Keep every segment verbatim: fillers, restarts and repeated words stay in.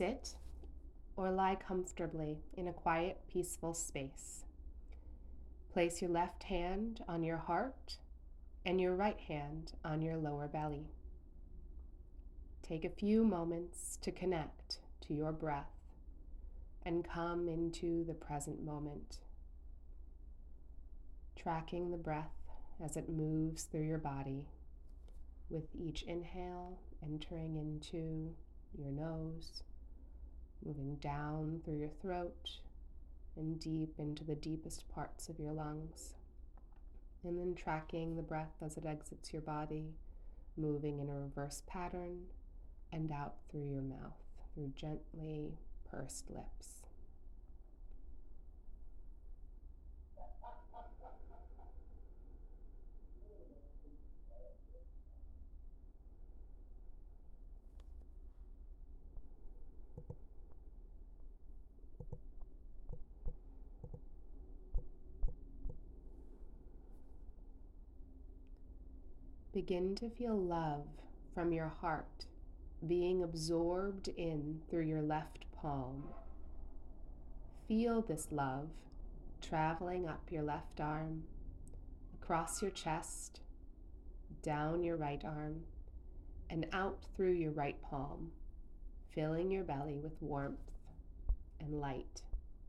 sit or lie comfortably in a quiet, peaceful space. Place your left hand on your heart and your right hand on your lower belly. Take a few moments to connect to your breath and come into the present moment, tracking the breath as it moves through your body, with each inhale entering into your nose, moving down through your throat and deep into the deepest parts of your lungs, and then tracking the breath as it exits your body, moving in a reverse pattern and out through your mouth, through gently pursed lips. Begin to feel love from your heart being absorbed in through your left palm. Feel this love traveling up your left arm, across your chest, down your right arm, and out through your right palm, filling your belly with warmth and light.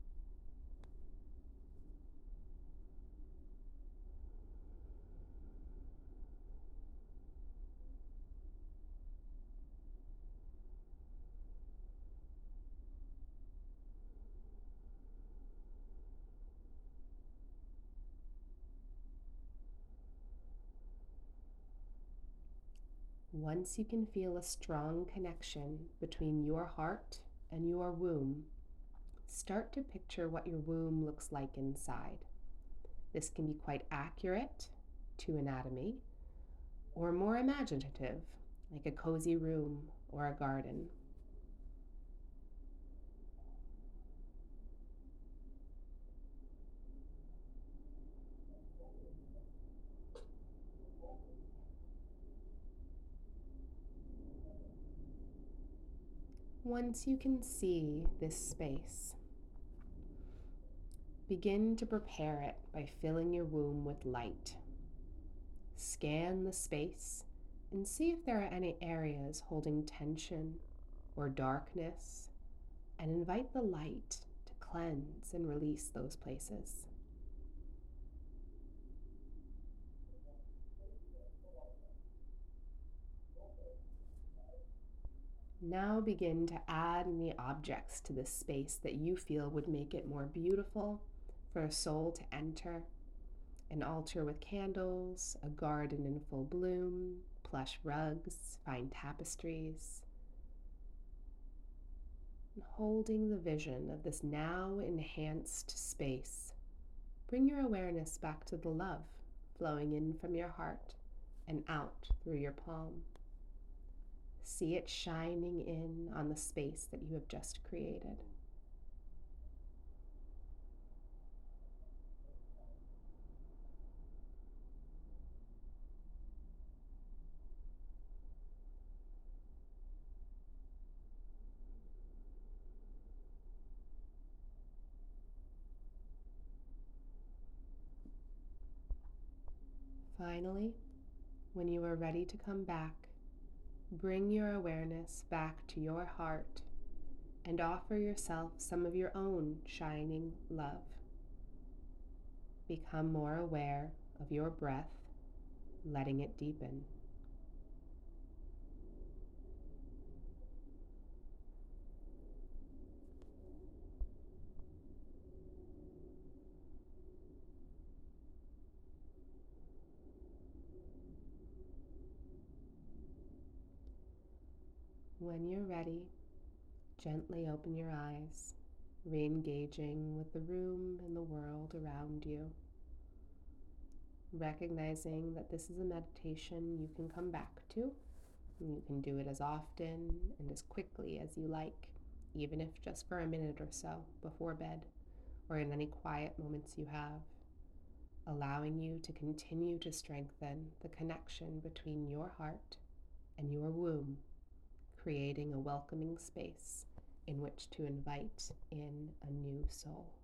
Once you can feel a strong connection between your heart and your womb, start to picture what your womb looks like inside. This can be quite accurate to anatomy, or more imaginative, like a cozy room or a garden. Once you can see this space, begin to prepare it by filling your womb with light. Scan the space and see if there are any areas holding tension or darkness, and invite the light to cleanse and release those places. Now begin to add any objects to this space that you feel would make it more beautiful for a soul to enter. An altar with candles, a garden in full bloom, plush rugs, fine tapestries. And holding the vision of this now enhanced space, bring your awareness back to the love flowing in from your heart and out through your palm. See it shining in on the space that you have just created. Finally, when you are ready to come back, bring your awareness back to your heart and offer yourself some of your own shining love. Become more aware of your breath, letting it deepen. When you're ready, gently open your eyes, re-engaging with the room and the world around you. Recognizing that this is a meditation you can come back to. You can do it as often and as quickly as you like, even if just for a minute or so before bed or in any quiet moments you have, allowing you to continue to strengthen the connection between your heart and your womb, creating a welcoming space in which to invite in a new soul.